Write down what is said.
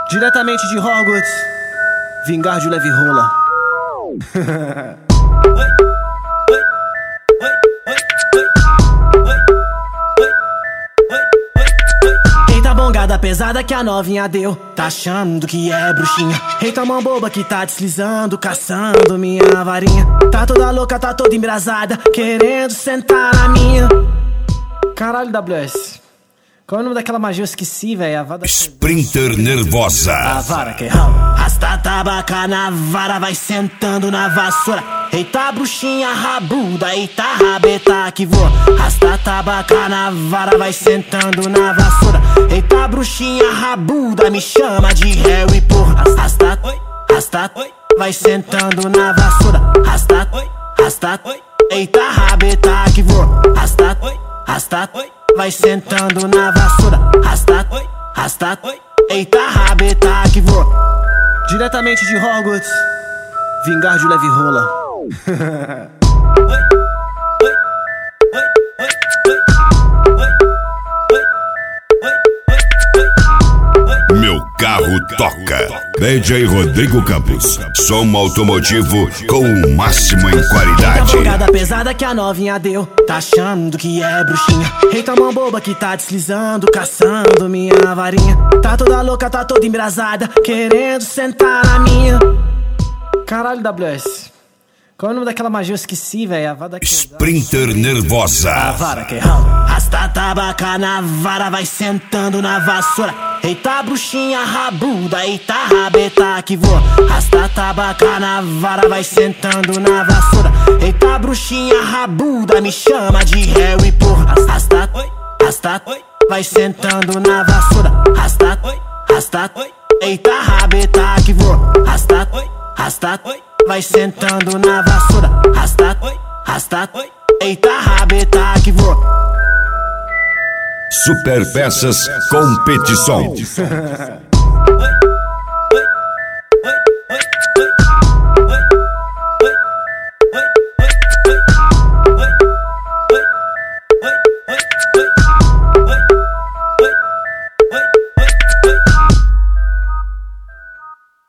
Diretamente de Hogwarts, vingar de leve rola. Eita bongada pesada que a novinha deu, tá achando que é bruxinha. Eita mão boba que tá deslizando, caçando minha varinha. Tá toda louca, tá toda embrasada, querendo sentar na minha. Caralho, WS, qual é o nome daquela magia? Eu esqueci, velho. Sprinter nervosa. A vara que rala. Rasta tabaca na vara, vai sentando na vassoura. Eita bruxinha rabuda, eita rabeta que voa. Rasta tabaca na vara, vai sentando na vassoura. Eita bruxinha rabuda, me chama de réu e porra. Rasta, vai sentando na vassoura. Rasta, eita rabeta que voa. Rasta, vai sentando na vassoura. Rasta, eita rabeta que voa. Diretamente de Hogwarts, vingar de leve rola. Meu carro toca. DJ Rodrigo Campos. Som automotivo com o máximo em qualidade. Eita bongada pesada que a novinha deu, tá achando que é bruxinha. Eita mão boba que tá deslizando, caçando minha varinha. Tá toda louca, tá toda embrasada, querendo sentar na minha. Caralho, WS, qual é o nome daquela magia? Eu esqueci, velho. Sprinter nervosa. A vara que rala. Rasta tabaca na vara, vai sentando na vassoura. Eita bruxinha rabuda, eita rabeta que voa. Rasta tabaca na vara, vai sentando na vassoura. Eita bruxinha rabuda, me chama de réu e porra. Rasta, vai sentando na vassoura. Rasta, eita rabeta que voa. Rasta, vai sentando na vassoura. Rasta, eita rabeta que voa. Super Peças Competição.